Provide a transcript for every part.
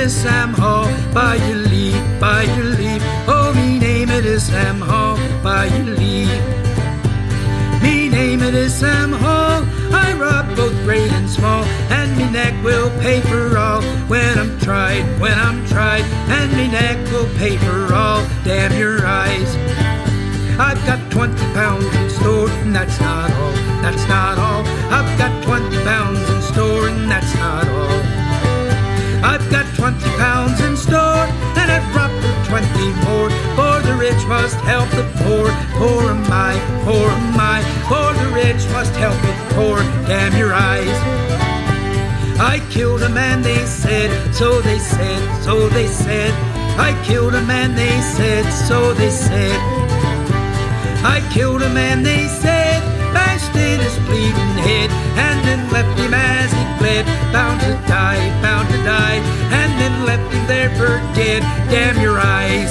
is Sam Hall, by your leave, by your leave. Oh, me name it is Sam Hall, by your leave. Me name it is Sam Hall, I rob both great and small, and me neck will pay for all when I'm tried, and me neck will pay for all. Damn your eyes. I've got 20 pounds in store, and that's not all, that's not all. I've got 20 pounds in store, and that's not all. I've got 20 pounds in store, and I've brought 20 more. For the rich must help the poor. Poor am I, poor am I. For the rich must help the poor. Damn your eyes. I killed a man, they said, so they said, so they said. I killed a man, they said, so they said. I killed a man, they said, bashed in his bleeding head, and then left him as he bled, bound to die, and then left him there for dead. Damn your eyes.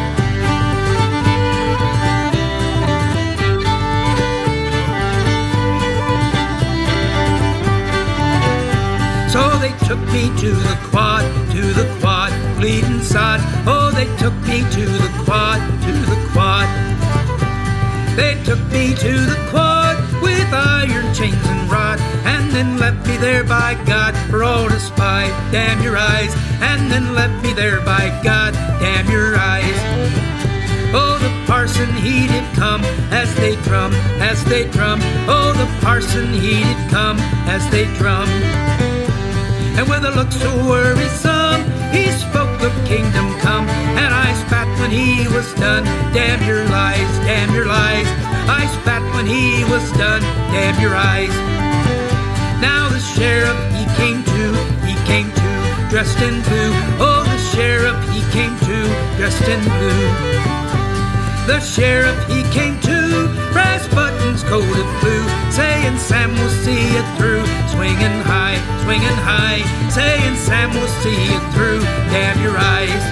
So they took me to the quad, bleeding sod. Oh, they took me to the quad, They took me to the quad with iron chains and rod, and then left me there by God for all to spy. Damn your eyes. And then left me there by God. Damn your eyes. Oh, the parson he did come as they drum, as they drum. Oh, the parson he did come as they drum. And with a look so worrisome, he spoke of kingdom come, and I spat when he was done. Damn your lies, damn your lies. I spat when he was done. Damn your eyes. Now the sheriff he came to, dressed in blue. Oh, the sheriff he came to, dressed in blue. The sheriff he came to, brass buttons coated blue, saying Sam will see you through, swinging high, saying Sam will see you through. Damn your eyes.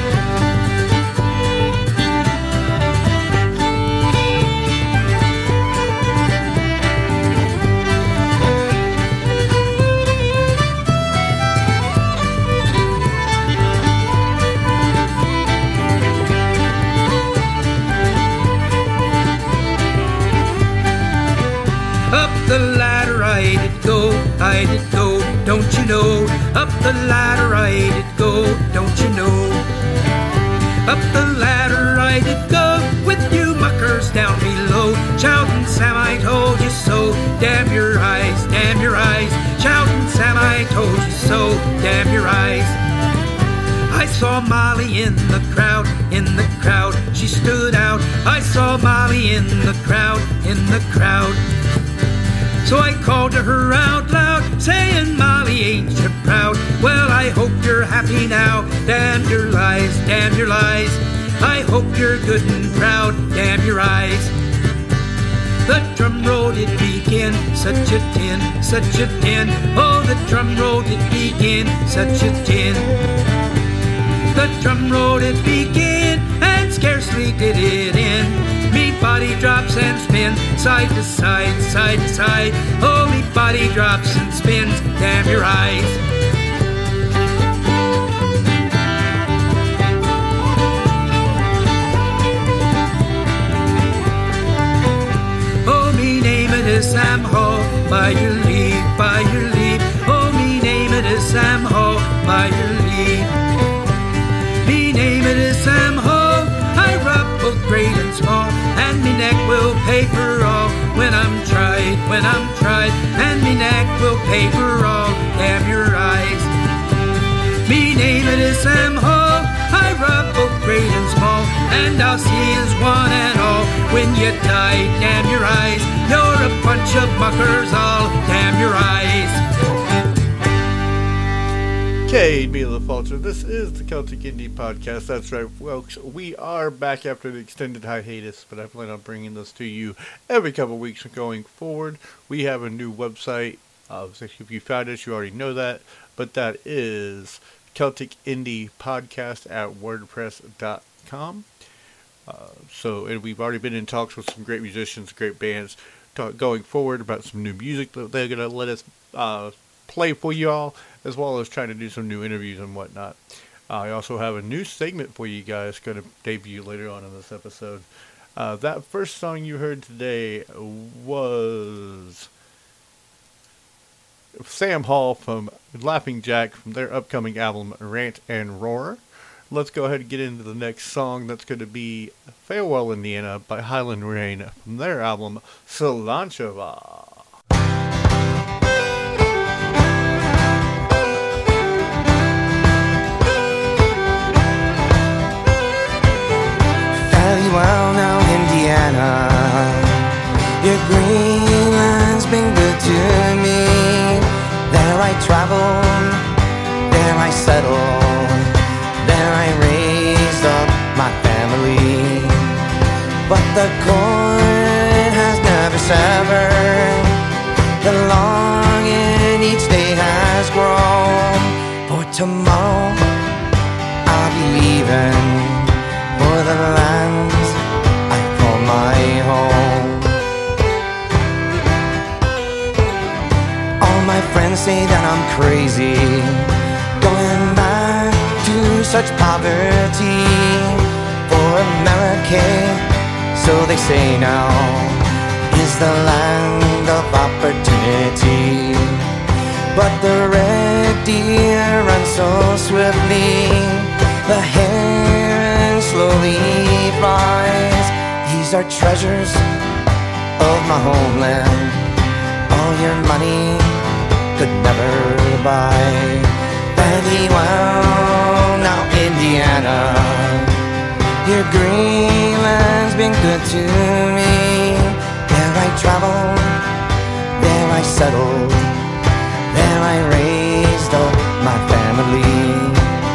The ladder I did go, don't you know? Up the ladder I did go, don't you know? Up the ladder I did go, with you muckers down below, shouting Sam I told you so. Damn your eyes, shouting Sam I told you so. Damn your eyes. I saw Molly in the crowd, she stood out. I saw Molly in the crowd, So I called to her out loud, saying, Molly, ain't you proud? Well, I hope you're happy now. Damn your lies, I hope you're good and proud. Damn your eyes. The drum roll did begin, such a din. Oh, the drum roll did begin, such a din. The drum roll did begin, and scarcely did it end. Me body drops and spins, side to side. Oh, me body drops and spins. Damn your eyes. Oh, me name it is Sam Hall, by your leave. Oh, me name it is Sam Hall, by your leave. Me name it is Sam Hall, I rob both great and small, and me neck will pay for all when I'm tried, and me neck will pay for all. Damn your eyes. Me name it is Sam Hall, I rob both great and small, and I'll see as one and all when you die. Damn your eyes. You're a bunch of muckers all. Damn your eyes. Okay, Mila Falter, this is the Celtic Indie Podcast. That's right, folks. We are back after the extended hiatus, but I plan on bringing this to you every couple of weeks going forward. We have a new website. If you found it, you already know that, but that is Celtic Indie Podcast at WordPress.com. And we've already been in talks with some great musicians, great bands, going forward about some new music that they're going to let us play for you all, as well as trying to do some new interviews and whatnot. I also have a new segment for you guys going to debut later on in this episode. That first song you heard today was Sam Hall from Laughing Jack from their upcoming album Rant and Roar. Let's go ahead and get into the next song. That's going to be Farewell Indiana by Highland Rain from their album Cilantro. Farewell now, Indiana. Your green land's been good to me. There I traveled, there I settled, there I raised up my family. But the cord has never severed, the longing each day has grown. For tomorrow I'll be leaving for the lands I call my home. All my friends say that I'm crazy, going back to such poverty. For America, so they say now, is the land of opportunity. But the red deer runs so swiftly, the heron slowly flies. These are treasures of my homeland, all your money could never buy. Farewell now, Indiana. Your green land's been good to me. There I traveled, there I settled, there I raised up my family.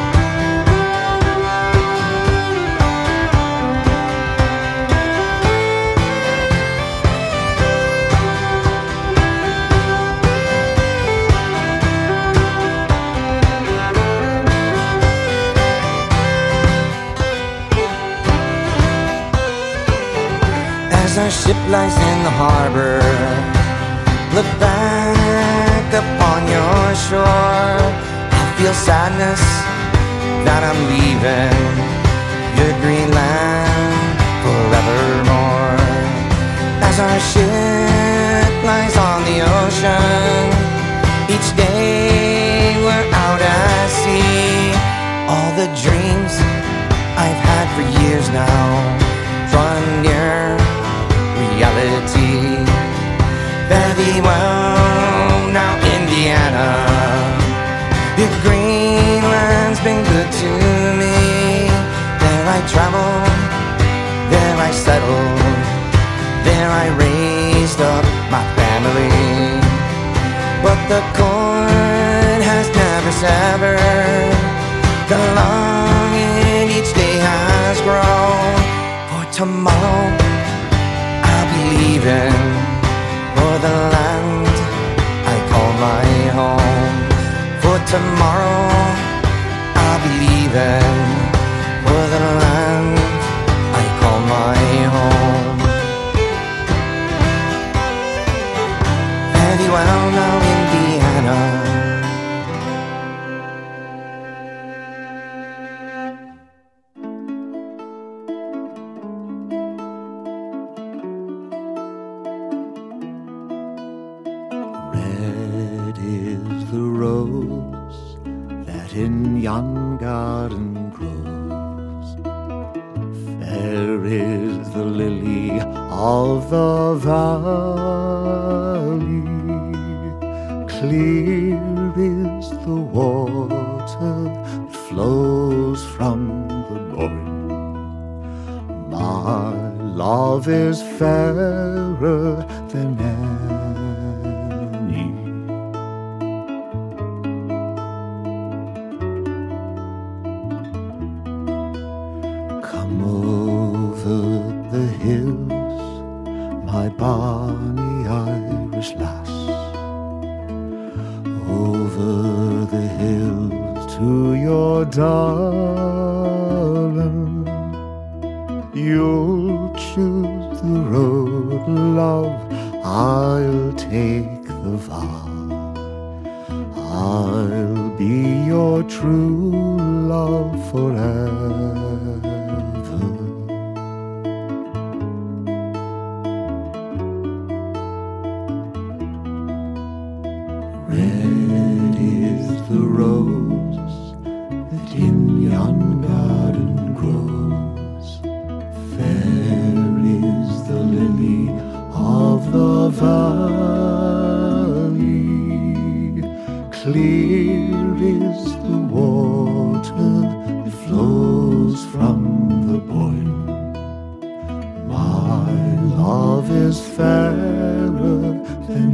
As our ship lies in the harbor, look back upon your shore. I feel sadness that I'm leaving your green land forevermore. As our ship lies on the ocean, each day we're out at sea. All the dreams I've had for years now drawn near reality. Farewell now, Indiana. Your green land's been good to me. There I traveled, there I settled, there I raised up my family. But the cord has never severed, the longing each day has grown. For tomorrow leaving for the land I call my home. For tomorrow I'll be leaving for the land I call my home. Farewell now, Indiana. In yon garden grows, fair is the lily of the valley, clear is the water that flows from the morn. My love is fairer than any. My bonny Irish lass, over the hills to your darling. You'll choose the road, love, I'll take the vow. I'll be your true love forever. Red is the rose that in yon garden grows. Fair is the lily of the valley. Clear is the water that flows from the Boyne. My love is fairer than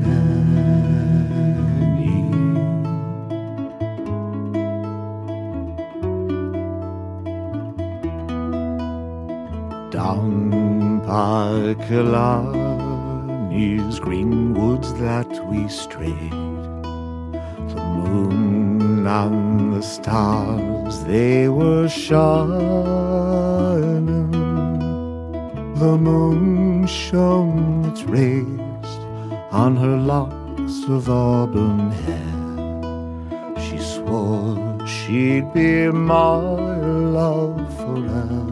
any. Down by Killarney's green woods that we strayed, the moon and the stars, they were shining. The moon shone its rays on her locks of auburn hair. She swore she'd be my love forever.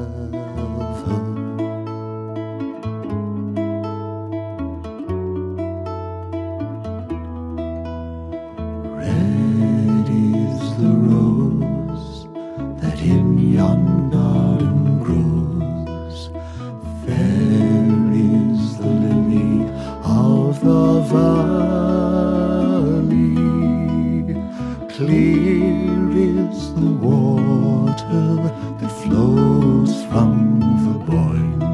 Red is the rose that in yon garden grows. Fair is the lily of the valley. Clear is the water that flows from the Boyne.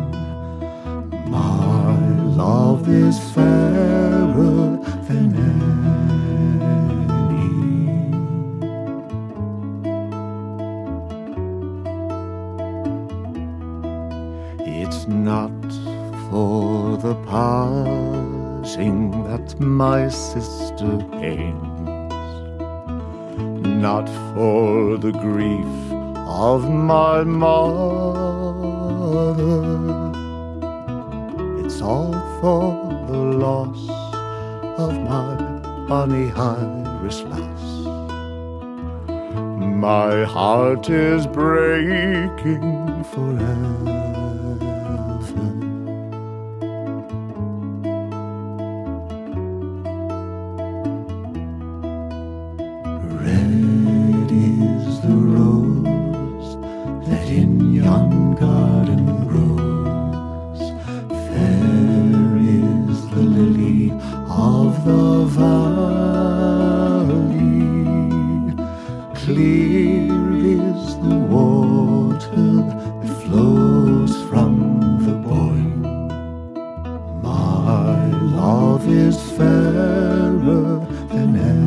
My love is fairer than any. It's not for the passing that my sister pains, not for the grief of my mother. It's all for the loss of my bonny Irish lass. My heart is breaking forever. Red is the rose that in yon garden grows. Fair is the lily of the valley. Clear is the water that flows from the Boyne. My love is fairer than any.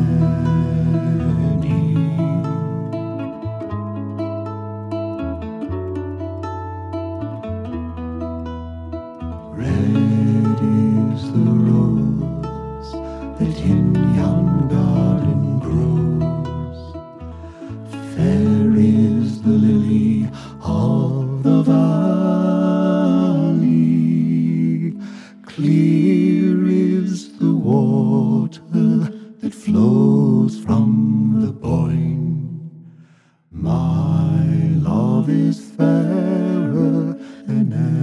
Red is the rose that in yon garden grows. Fair is the lily of the valley. Clear is the water that flows from the Boyne. My love is fairer than any.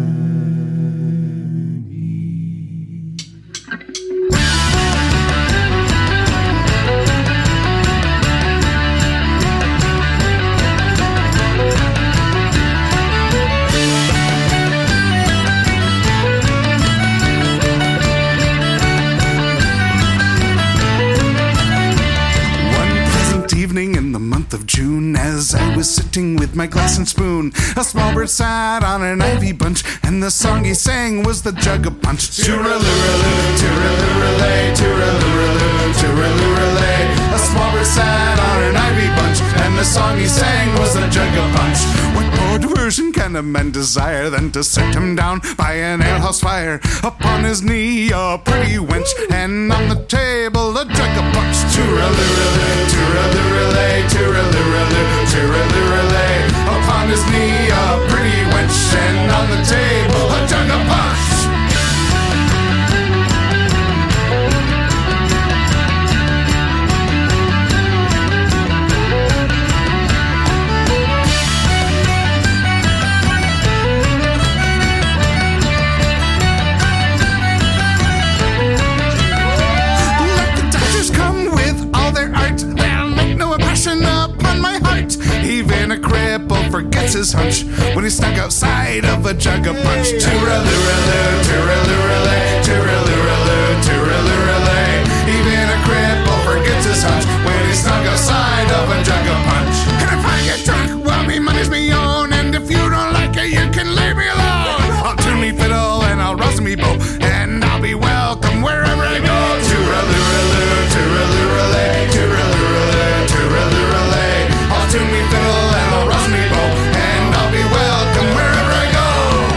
Of June, as I was sitting with my glass and spoon, a small bird sat on an ivy bunch, and the song he sang was the jug of punch. Tooraloo, tooraloo, tooraloo, tooraloo. A small bird sat on an ivy bunch, and the song he sang was the jug of punch. What more diversion can a man desire than to sit him down by an alehouse fire? Upon his knee a pretty wench, and on the table a jug of punch. Tooraloo, tooraloo, tooraloo. Upon his knee a pretty wench, and on the table a jug of punch. forgets his hunch when he's stuck outside of a jug of punch. Tooraloo, tooraloo, tooraloo, tooraloo. Even a cripple forgets his hunch when he's stuck outside of a jug of punch. And if I get drunk, well, me money's me own, and if you don't like it, you can leave me alone. I'll tune me fiddle and I'll rouse me bow, and I'll be welcome wherever I go. Tooraloo, tooraloo, tooraloo, tooraloo. I'll tune me fiddle and I'll rouse me bow, and I'll be welcome wherever I go.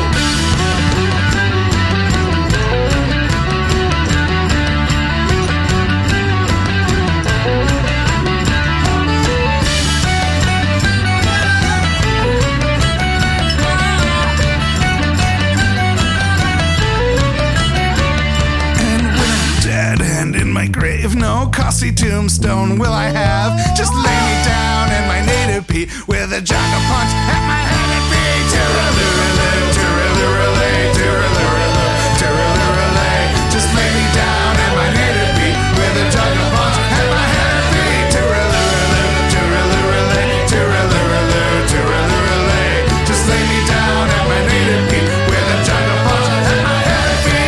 My grave, no costly tombstone will I have. Just lay me down in my native pea with a jug of punch at my head and feet. Tooraloo, tooraloo, tooraloo, tooraloo. Just lay me down in my native pea with a jug of punch at my head and feet. Tooraloo, tooraloo, tooraloo, tooraloo. Just lay me down at my native pea with a jug of punch at my head and feet.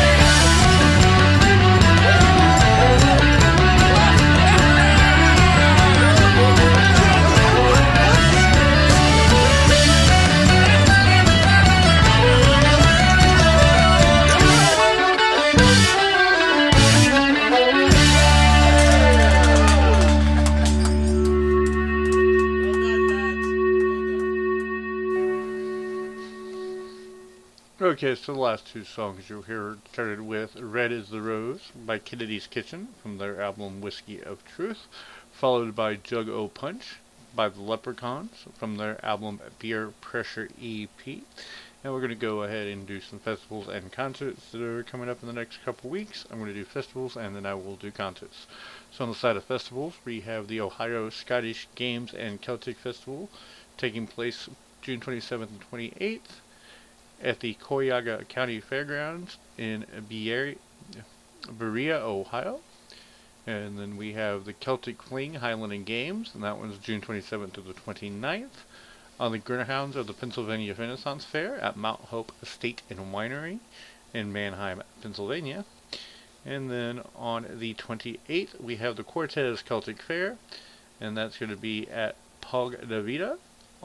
Okay, so the last two songs you'll hear started with Red is the Rose by Kennedy's Kitchen from their album Whiskey of Truth, followed by Jug O' Punch by the Leprechauns from their album Beer Pressure EP. And we're going to go ahead and do some festivals and concerts that are coming up in the next couple weeks. I'm going to do festivals and then I will do concerts. So on the side of festivals, we have the Ohio Scottish Games and Celtic Festival taking place June 27th and 28th. At the Cuyahoga County Fairgrounds in Berea, Ohio. And then we have the Celtic Fling Highland and Games, and that one's June 27th to the 29th. On the grounds of the Pennsylvania Renaissance Fair at Mount Hope Estate and Winery in Manheim, Pennsylvania. And then on the 28th, we have the Cortez Celtic Fair, and that's going to be at Park de Vida.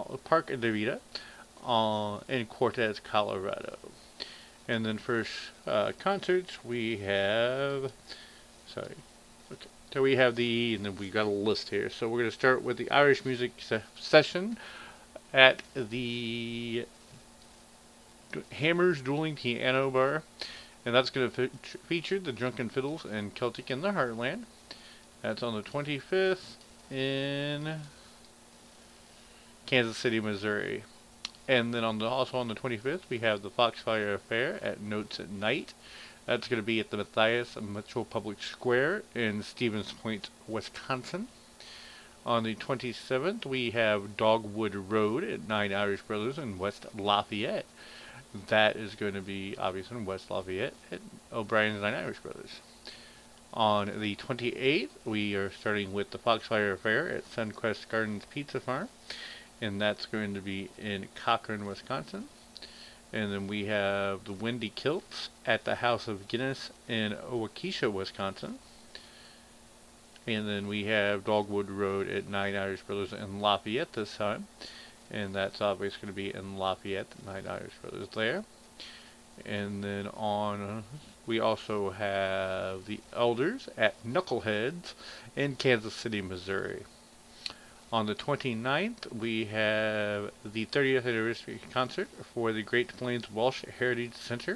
In Cortez, Colorado. And then for concerts, we have, so we have and then we got a list here. So we're going to start with the Irish Music Session at the Hammers Dueling Piano Bar. And that's going to feature the Drunken Fiddles and Celtic in the Heartland. That's on the 25th in Kansas City, Missouri. And then also on the 25th, we have the Foxfire Affair at Notes at Night. That's going to be at the Matthias Mitchell Public Square in Stevens Point, Wisconsin. On the 27th, we have Dogwood Road at Nine Irish Brothers in West Lafayette. That is going to be, obviously, in West Lafayette at O'Brien's Nine Irish Brothers. On the 28th, we are starting with the Foxfire Affair at Sunquest Gardens Pizza Farm. And that's going to be in Cochran, Wisconsin. And then we have the Windy Kilts at the House of Guinness in Waukesha, Wisconsin. And then we have Dogwood Road at Nine Irish Brothers in Lafayette this time. And that's obviously going to be in Lafayette, Nine Irish Brothers there. And then we also have the Elders at Knuckleheads in Kansas City, Missouri. On the 29th, we have the 30th anniversary concert for the Great Plains Welsh Heritage Center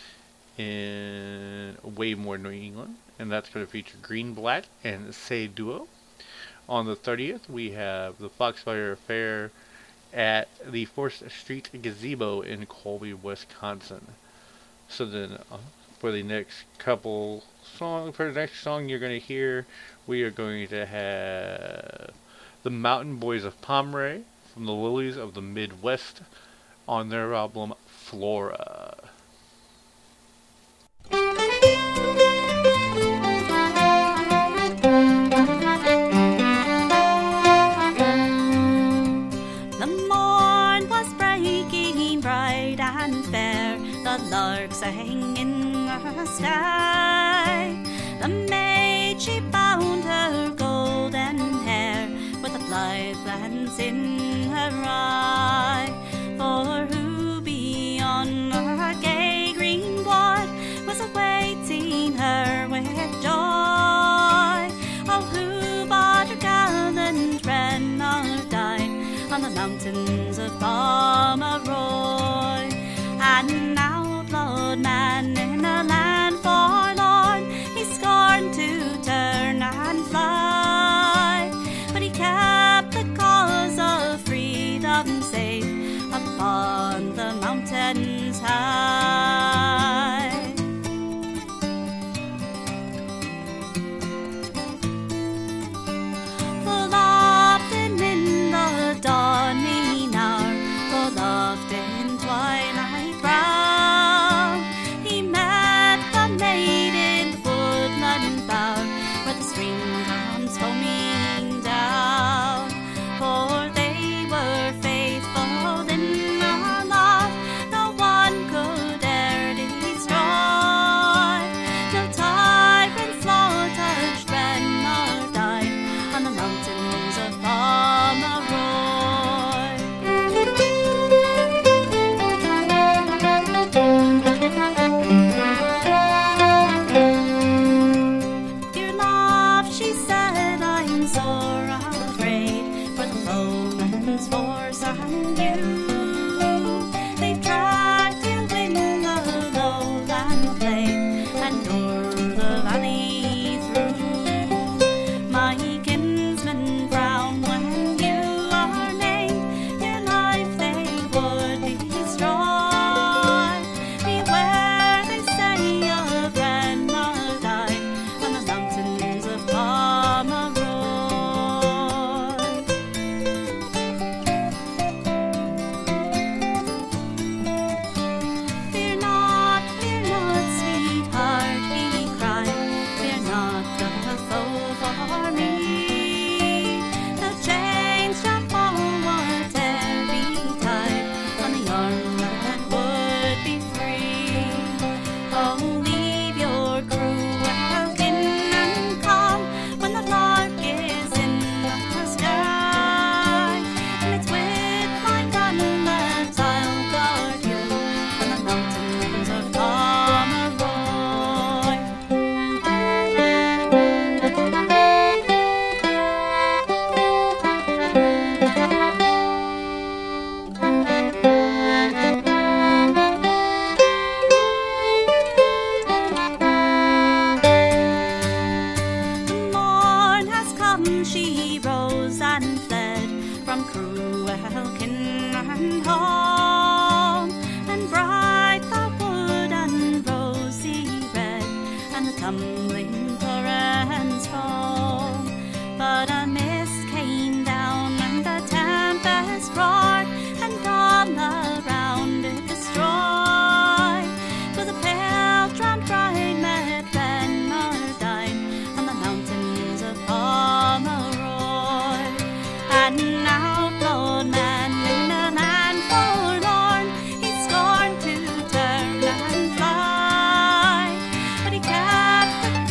in Waymore, New England. And that's going to feature Greenblatt and Say Duo. On the 30th, we have the Foxfire Affair at the 4th Street Gazebo in Colby, Wisconsin. So then, for the next song you're going to hear, we are going to have the Mountain Boys of Pomeroy from the Lilies of the Midwest on their album Flora. The morning lark sang in the sky. The maid, she bound her golden hair with a blithe glance in her eye. For who beyond the gay green wood was awaiting her with joy? Oh, who but her gallant Reynard died on the mountains of Pomeroy? An outlawed man in a land forlorn, he scorned to turn and fly, but he kept the cause of freedom safe upon the mountains high. Full often in the dawning hour, full often twilight brown, he met the maid in the woodland bower, where the stream comes foaming down. For they were faithful in the love no one could e'er destroy. No tyrant's law touched Reynard died on the mountains of Pomeroy. Dear love, she said, I'm sore afraid for the foeman's force and you. They've tracked you in the lowland plain and o'er the valley through. My kinsmen frown when you are named, your life they would destroy. Beware, they say, of Reynard died on the mountains of Pomeroy. Fear not, sweetheart, he cried. Fear not the foe for me. The chains shall fall, whate'er betide, on the arm that would be free. Oh, leave your cruel kin and come when the lark is in the sky. And it's with my gun that I'll guard you on the mountains of Pomeroy. The morn has come, she rose and fled from cruel kin and home, and bright the wood and rosy red, and the tumbling torrents foam. But a mist came down and the tempest roared, and all around it destroyed. 'Twas a pale drowned bride met Reynard died on the mountains of Pomeroy. And an outlawed man in a land forlorn, he scorned to turn and fly, but he kept the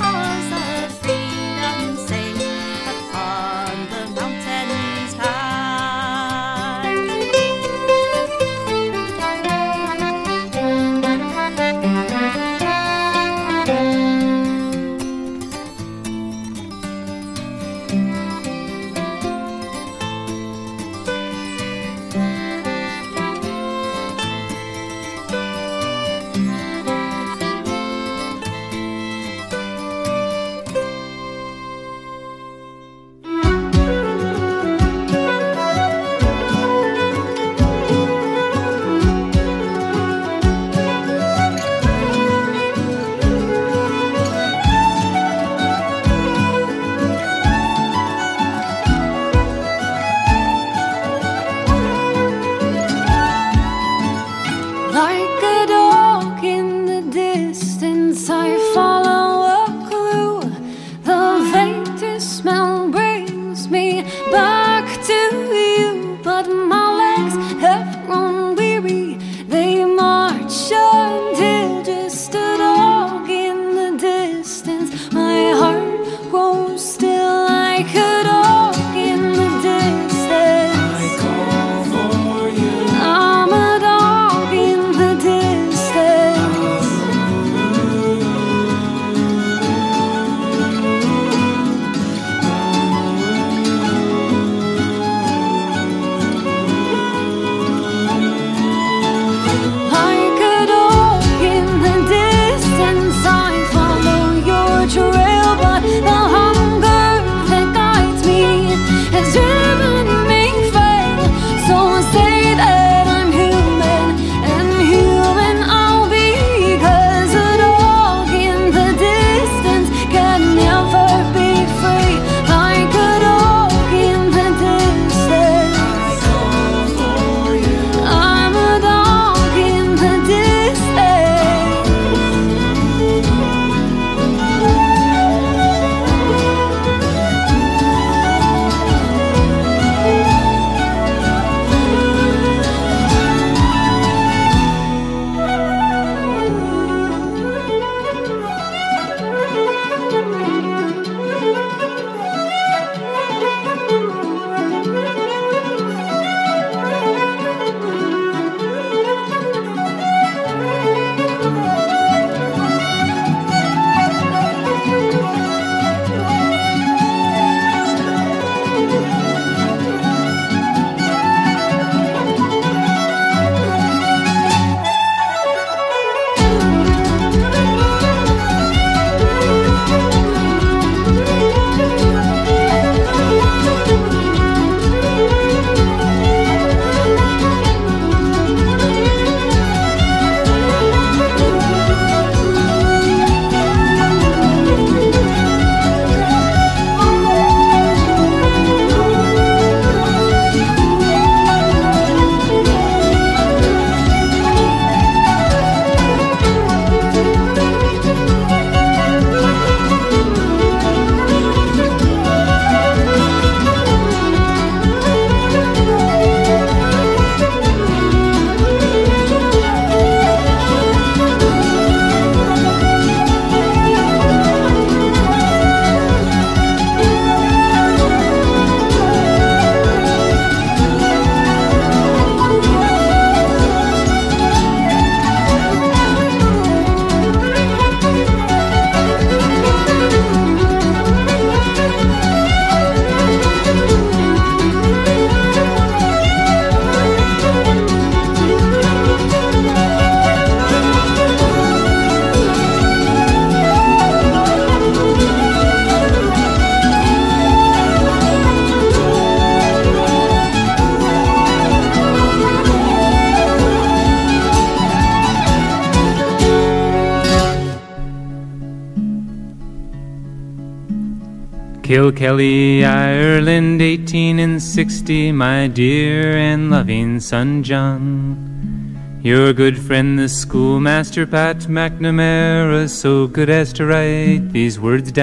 Kilkelly, Ireland, 1860, my dear and loving son John. Your good friend the schoolmaster Pat McNamara, so good as to write these words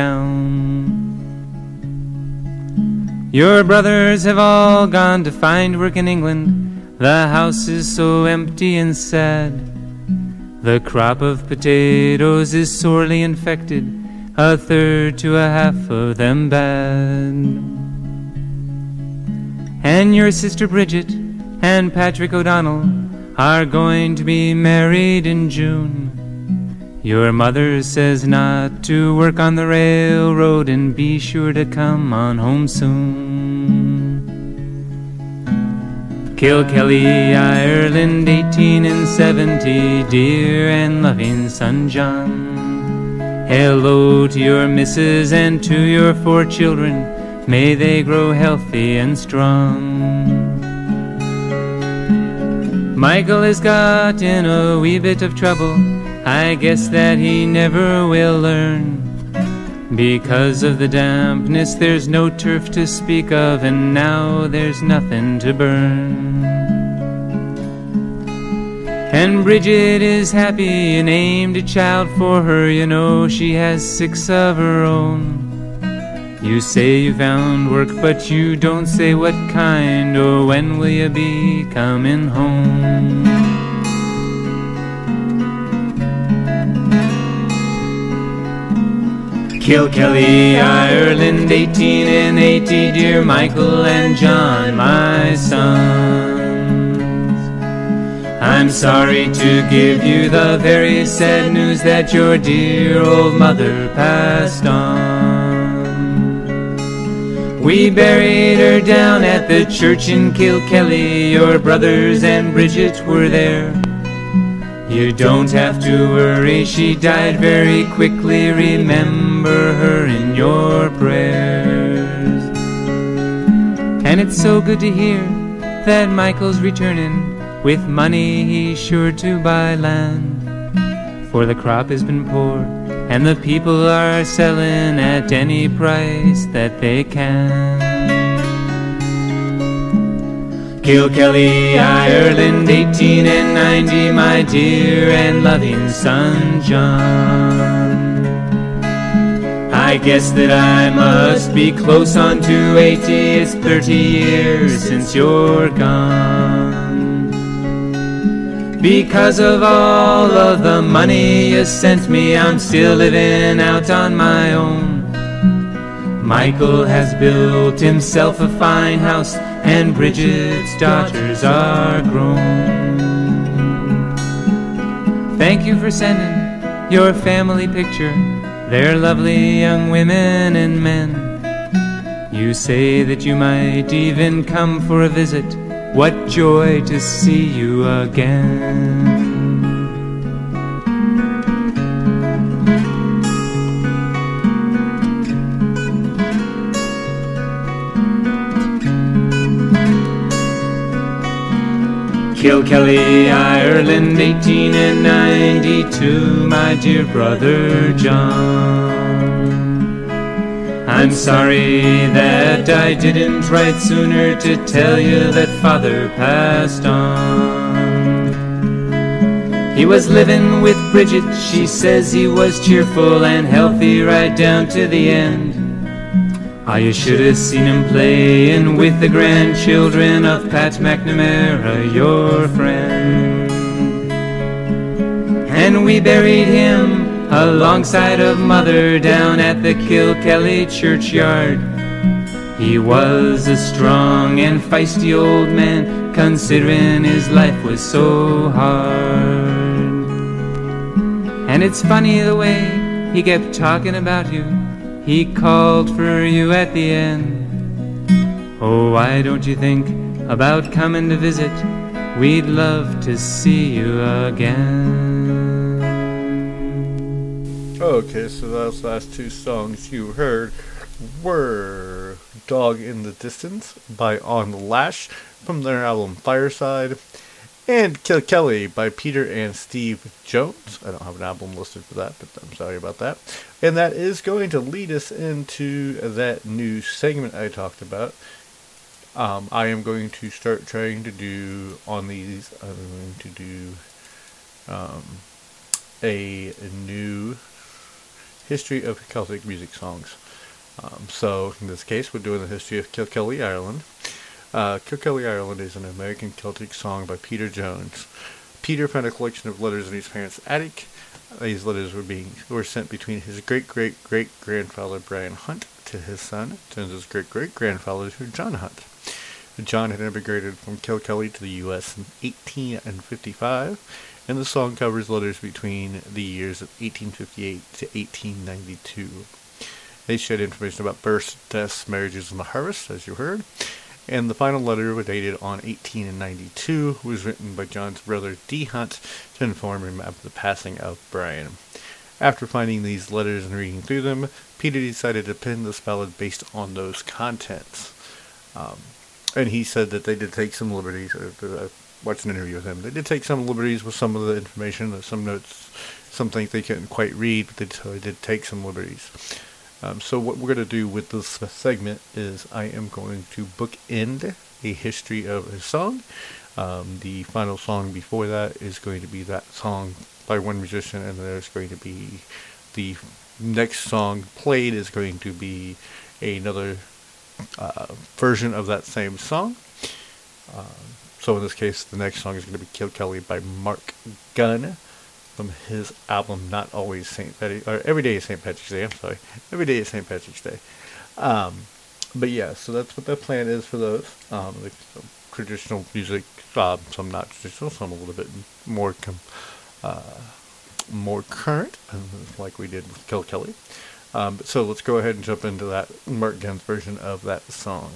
down. Your brothers have all gone to find work in England. The house is so empty and sad. The crop of potatoes is sorely infected, a third to a half of them bad. And your sister Bridget and Patrick O'Donnell are going to be married in June. Your mother says not to work on the railroad and be sure to come on home soon. Kilkelly, Ireland, 1870, dear and loving son John. Hello to your missus and to your 4 children, may they grow healthy and strong. Michael has got in a wee bit of trouble, I guess that he never will learn. Because of the dampness there's no turf to speak of, and now there's nothing to burn. And Bridget is happy and named a child for her, you know she has 6 of her own. You say you found work, but you don't say what kind, or when will you be coming home? Kilkelly, Ireland, 1880, dear Michael and John, my sons. I'm sorry to give you the very sad news that your dear old mother passed on. We buried her down at the church in Kilkelly. Your brothers and Bridget were there. You don't have to worry, she died very quickly. Remember her in your prayers. And it's so good to hear that Michael's returning. With money he's sure to buy land, for the crop has been poor and the people are selling at any price that they can. Kilkelly, Ireland, 1890, my dear and loving son John. I guess that I must be close on to 80, it's 30 years since you're gone. Because of all of the money you sent me, I'm still living out on my own. Michael has built himself a fine house, and Bridget's daughters are grown. Thank you for sending your family picture. They're lovely young women and men. You say that you might even come for a visit. What joy to see you again. Kilkelly, Ireland, 1892, my dear brother John. I'm sorry that I didn't write sooner to tell you that Father passed on. He was living with Bridget, she says he was cheerful and healthy right down to the end. Ah, you should have seen him playing with the grandchildren of Pat McNamara, your friend. And we buried him alongside of Mother down at the Kilkelly churchyard. He was a strong and feisty old man, considering his life was so hard. And it's funny the way he kept talking about you. He called for you at the end. Oh, why don't you think about coming to visit? We'd love to see you again. Okay, so those last 2 songs you heard were Dog in the Distance by On the Lash from their album Fireside, and Kill Kelly by Peter and Steve Jones. I don't have an album listed for that, but I'm sorry about that. And that is going to lead us into that new segment I talked about. I am going to start trying to do on these. I'm going to do a new history of Celtic music songs. So in this case, we're doing the history of Kilkelly, Ireland. Kilkelly, Ireland is an American Celtic song by Peter Jones. Peter found a collection of letters in his parents' attic. These letters were sent between his great-great-great-grandfather Brian Hunt to his son, Jones's great-great-grandfather John Hunt. John had immigrated from Kilkelly to the U.S. in 1855, and the song covers letters between the years of 1858 to 1892. They shared information about births, deaths, marriages, and the harvest, as you heard. And the final letter, dated on 1892, was written by John's brother D. Hunt to inform him of the passing of Brian. After finding these letters and reading through them, Peter decided to pen this ballad based on those contents. And he said that they did take some liberties. I watched an interview with him. They did take some liberties with some of the information, some notes, some things they couldn't quite read, but they did take some liberties. So what we're going to do with this segment is I am going to bookend a history of a song. The final song before that is going to be that song by one musician, and there's going to be the next song played is going to be another version of that same song. So in this case, the next song is going to be Kilkelly by Mark Gunn, from his album Not Always St. Patrick's, or Every Day is St. Patrick's Day, I'm sorry. Every Day is St. Patrick's Day. But yeah, so that's what the plan is for those. Like traditional music, some not traditional, some a little bit more more current, like we did with Kilkelly. So let's go ahead and jump into that Mark Gunn's version of that song.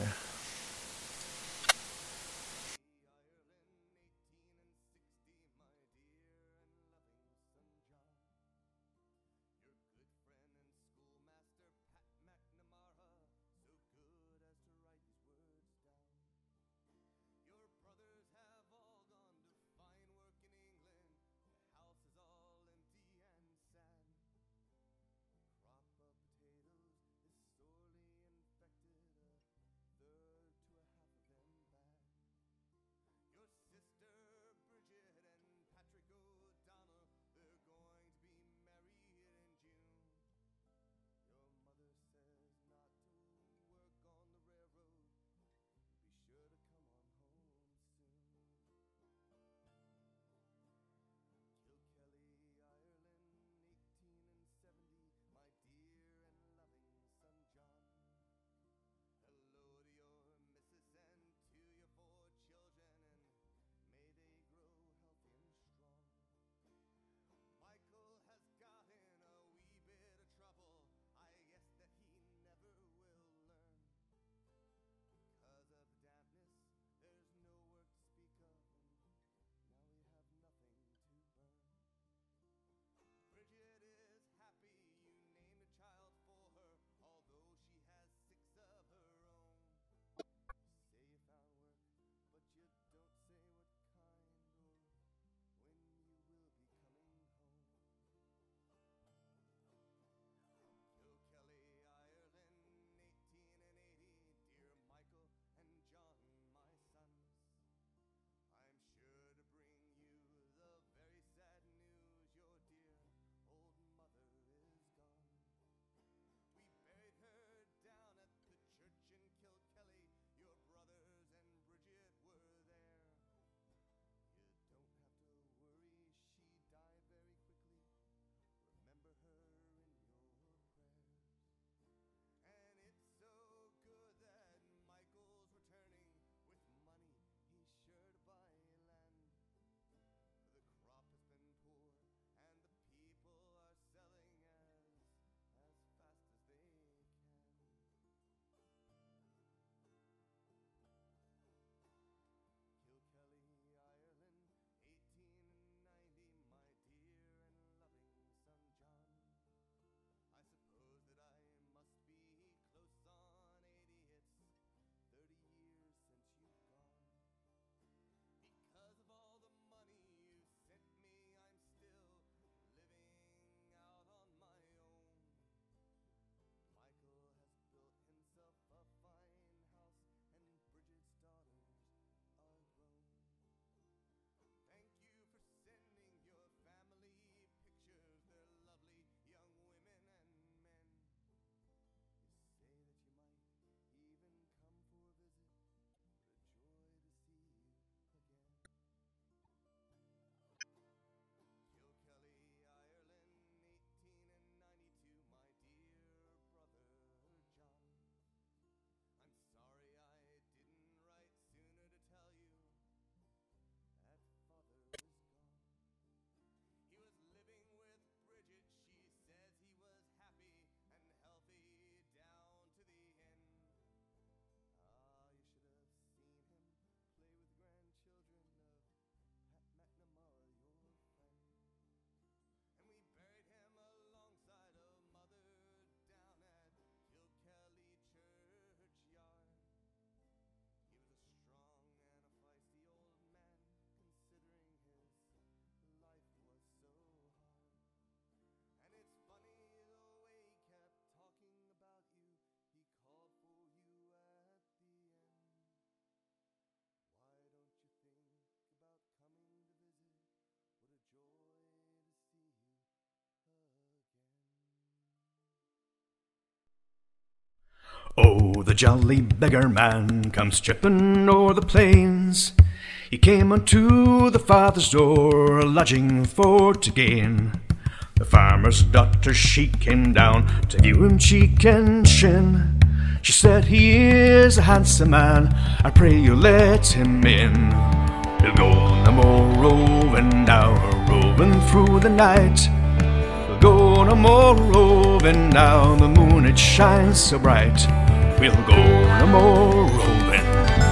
Oh, the jolly beggar man comes tripping o'er the plains. He came unto the father's door, lodging for to gain. The farmer's daughter, she came down to view him cheek and chin. She said, he is a handsome man, I pray you let him in. We'll go no more roving now, roving through the night. We'll go no more roving now, the moon it shines so bright. We'll go no more roving.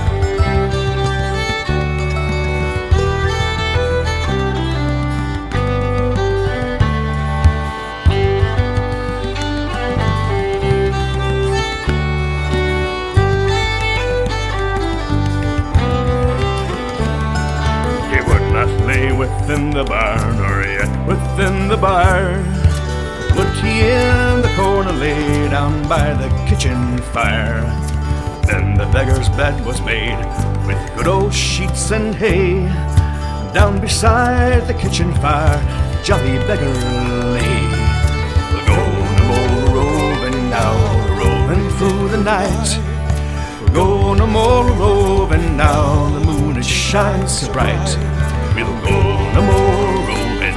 Within the barn, or yet within the barn, put he in the corner, lay down by the kitchen fire. Then the beggar's bed was made with good old sheets and hay. Down beside the kitchen fire, jolly beggar lay. We'll go no more roving now, roving through the night. We'll go no more roving now, the moon it shines so bright. We'll go no more roving.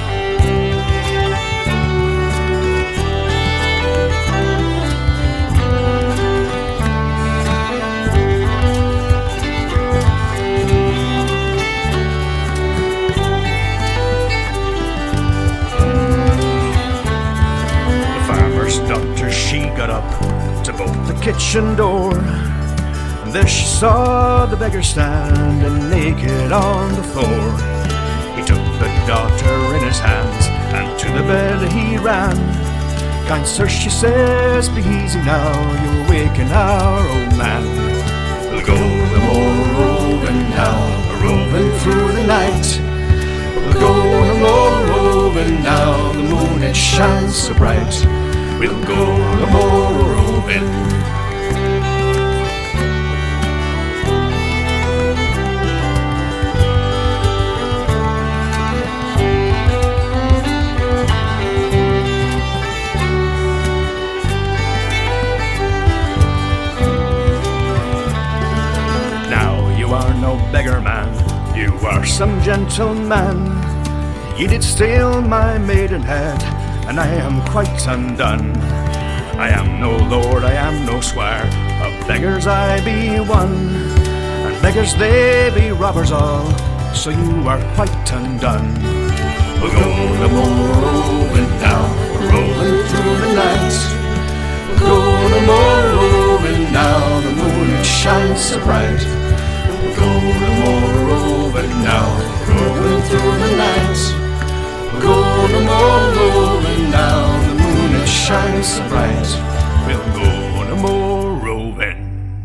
The farmer's daughter, she got up to bolt the kitchen door. And there she saw the beggar standing naked on the floor. He took the daughter in his hands, and to the bed he ran. Kind sir, she says, be easy now, you're waking our old man. We'll go no more roving now, roving through the night. We'll go no more roving now, the moon it shines so bright. We'll go no more roving. Beggar man, you are some gentleman. Ye did steal my maidenhead, and I am quite undone. I am no lord, I am no squire, of beggars I be one. And beggars they be robbers all, so you are quite undone. We'll go no more roving now, rolling through the night. We'll go no more roving now, the moon it shines so bright. Go no more roving now, roving through the night. Go no more roving now, the moon it shines so bright. We'll go no more roving.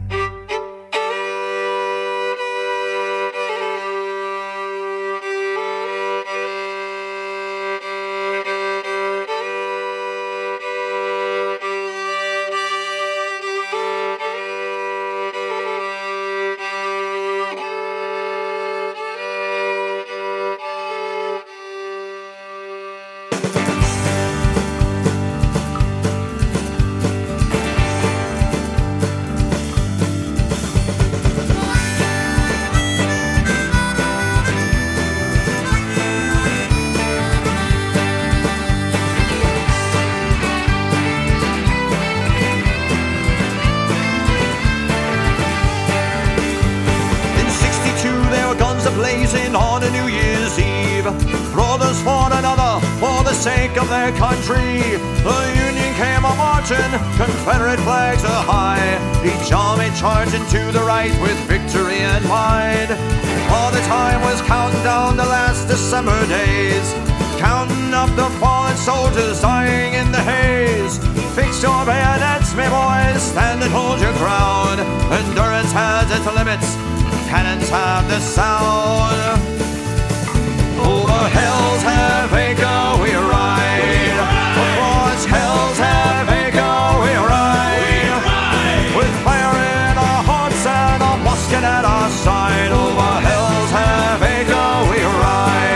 On a New Year's Eve, brothers fought another for the sake of their country. The Union came a marching, Confederate flags are high. Each army charged into the right with victory in mind. All the time was counting down the last December days, counting up the fallen soldiers dying in the haze. Fix your bayonets, me boys, stand and hold your ground. Endurance has its limits, cannons have the sound. Over hills have acre we ride, across hills have acre we ride, with fire in our hearts and a musket at our side. Over hills have acre we ride.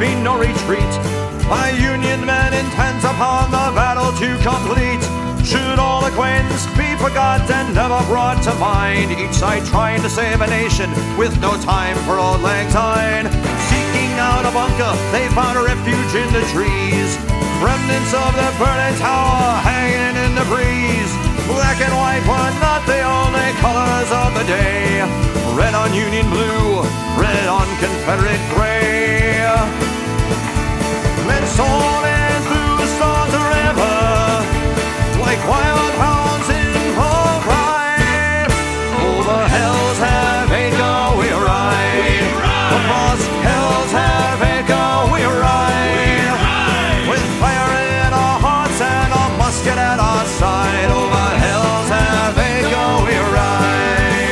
be no retreat. My Union men intends upon the battle to complete. Should all acquaintance be forgot and never brought to mind, each side trying to save a nation with no time for Auld Lang Syne. Seeking out a bunker, they found a refuge in the trees. Remnants of the burning tower hanging in the breeze. Black and white were not the only colors of the day. Red on Union blue, red on Confederate gray. Men soaring through the storms of river, like wild hounds in full cry. Over hills have go we ride. Across hills have go we ride. With fire in our hearts and a musket at our side. Over hills have go we ride.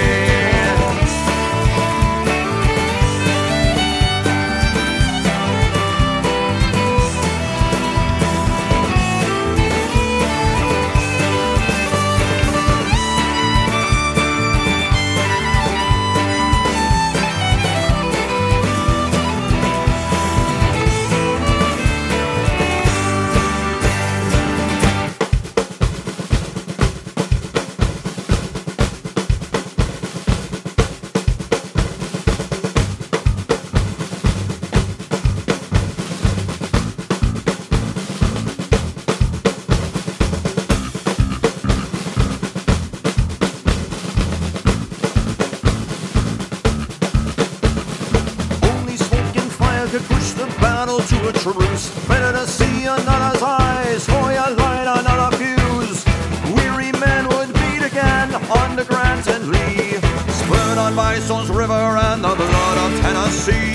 Truce, better to see another's eyes, for you light another fuse. Weary men would beat again on the Grant and Lee, spurred on by Stones River and the blood of Tennessee.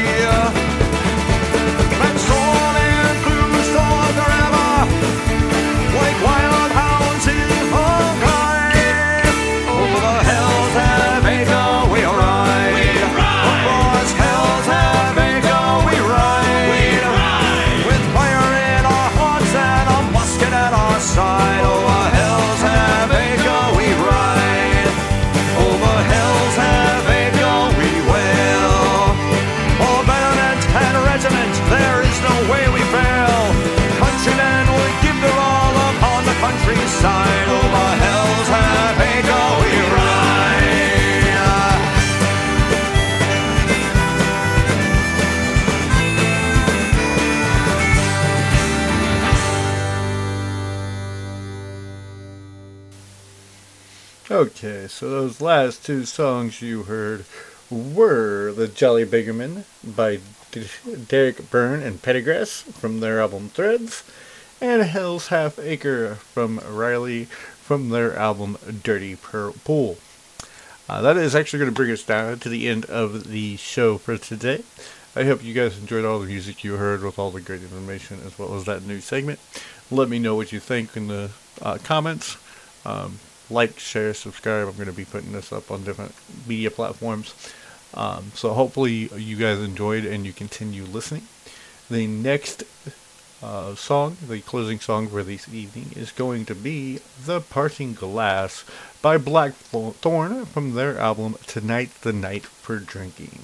Men soaring through storms forever, like wild hounds in full cry. Over the hills have go we ride. Across hills have go we ride. Side over hills have go we ride. Over hills have go we will. For bayonet and regiment there is no way we fail. Countrymen would give their all upon the countryside. Over hills have go we ride. Okay, so those last two songs you heard were The Jolly Beggarman by Derek Byrne and Pettigrass from their album Threads, and Hell's Half Acre from Riley from their album Dirty Pool. That is actually going to bring us down to the end of the show for today. I hope you guys enjoyed all the music you heard with all the great information as well as that new segment. Let me know what you think in the comments. Like, share, subscribe. I'm going to be putting this up on different media platforms. So hopefully you guys enjoyed and you continue listening. The next song, the closing song for this evening, is going to be The Parting Glass by Blackthorn from their album Tonight's the Night for Drinking.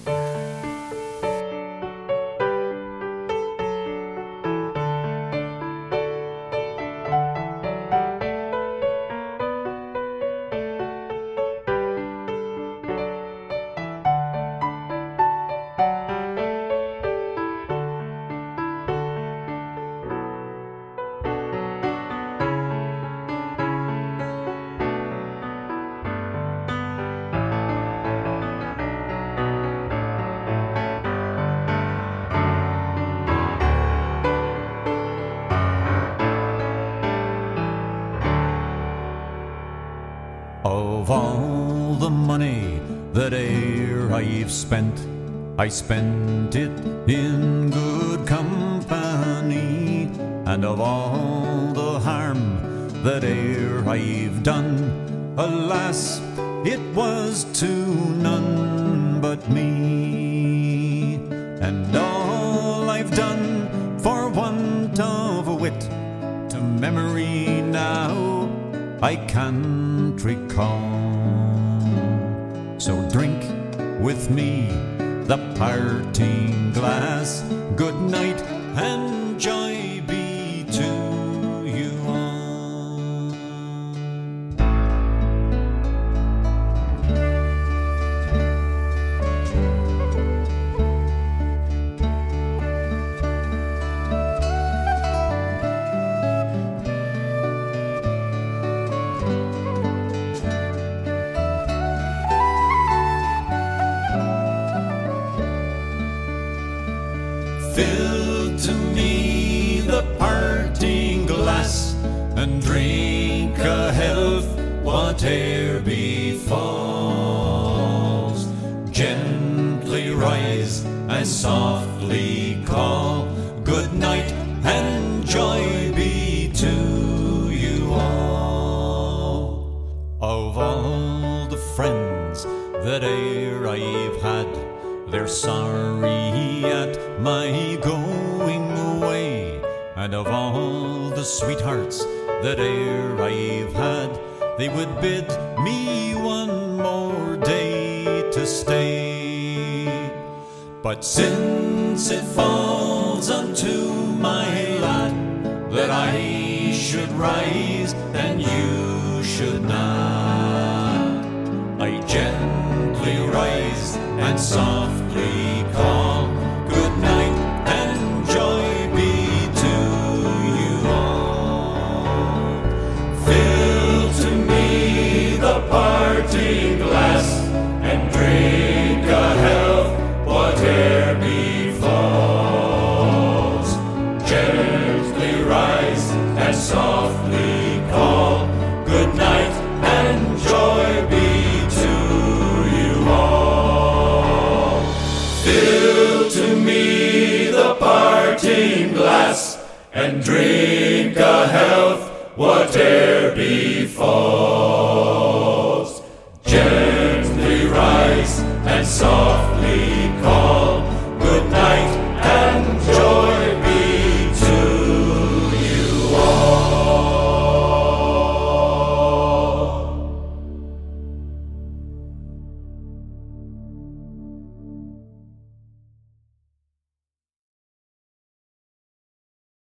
Of all the money that e'er I've spent, I spent it in good company, and of all the harm that e'er I've done, alas, it was to none but me. And all I've done for want of wit, to memory now I can't recall. So drink with me the parting glass. Good night and joy be to you all. Fill to me the parting glass and drink a health, whate'er befalls. Gently rise and softly call, good night and joy be to you all. Of all the friends that e'er I've had, they're sorry at my going away. And of all the sweethearts that e'er I've had, they would bid me one more day to stay. But since it falls unto my lot that I should rise and you should not, I gently rise and softly call, good night and joy be to you all. Fill to me the parting glass and drink a health, whate'er befalls. Gently rise and softly call, good night and joy be to you all. Fill to me the parting glass and drink a health, whate'er befalls.